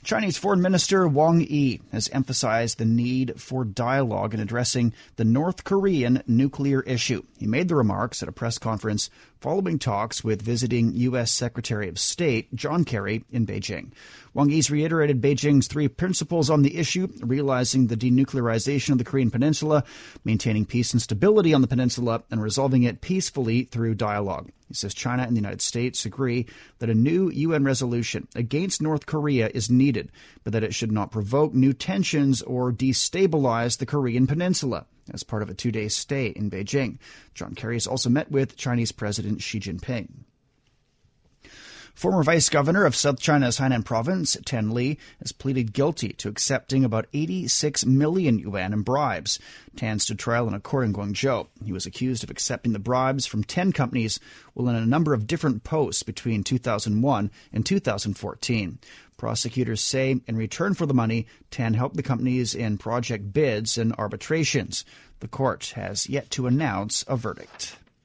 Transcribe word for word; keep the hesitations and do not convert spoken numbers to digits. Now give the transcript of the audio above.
Chinese Foreign Minister Wang Yi has emphasized the need for dialogue in addressing the North Korean nuclear issue. He made the remarks at a press conference following talks with visiting U S Secretary of State John Kerry in Beijing. Wang Yi's reiterated Beijing's three principles on the issue, realizing the denuclearization of the Korean Peninsula, maintaining peace and stability on the peninsula, and resolving it peacefully through dialogue. He says China and the United States agree that a new U N resolution against North Korea is needed, but that it should not provoke new tensions or destabilize the Korean Peninsula. As part of a two-day stay in Beijing, John Kerry has also met with Chinese President Xi Jinping. Former Vice Governor of South China's Hainan Province, Tan Li, has pleaded guilty to accepting about eighty-six million yuan in bribes. Tan stood trial in a court in Guangzhou. He was accused of accepting the bribes from ten companies while in a number of different posts between two thousand one and two thousand fourteen. Prosecutors say in return for the money, Tan helped the companies in project bids and arbitrations. The court has yet to announce a verdict.